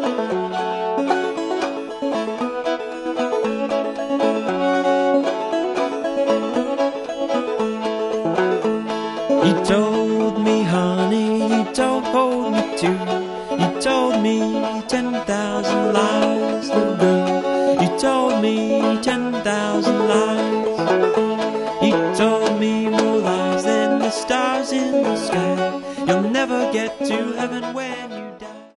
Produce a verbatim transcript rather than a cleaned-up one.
You told me, honey, you don't hold me too. You told me ten thousand lies, little girl. You told me ten thousand lies.